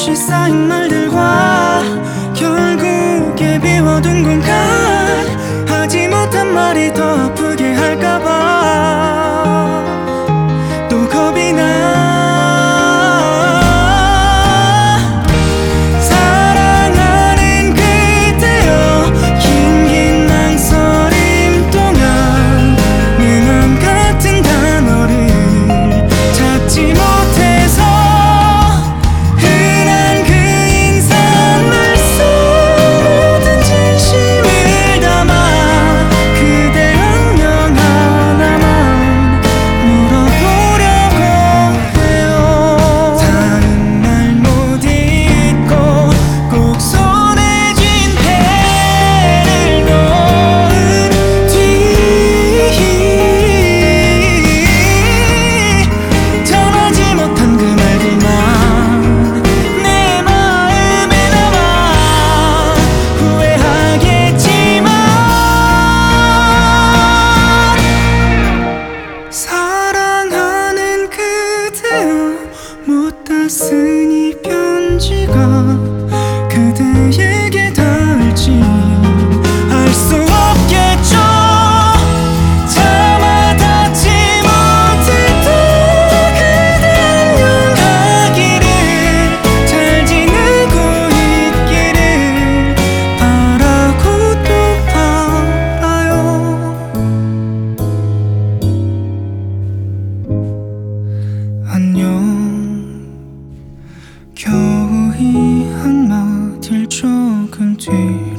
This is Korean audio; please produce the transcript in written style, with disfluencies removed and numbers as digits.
없이 쌓인 말들과 결국에 비워둔 공간, 하지 못한 말이 더 아프게 할까봐 또 겁이 나. 사랑하는 그대여, 긴긴 망설임 동안 내 맘 같은 단어를 찾지 못해서 흔한 그 인사말 속 모든 진심을 담아 그대 안녕 하나만 물어보려고 해요. 다른 말 못 잊고 꼭 손에 쥔 배를 놓은 뒤 전하지 못한 그 말들만 내 마음에 남아 후회하겠지만, 사랑하는 그대여, 못 다 쓴 이 편지가 그대에게 닿을지 알 수 없겠죠. 차마 닿지 못해도 그대 안녕하기를, 잘 지내고 있기를 바라고 또 바라요. 안녕. 겨우 이 한마디를 적은 뒤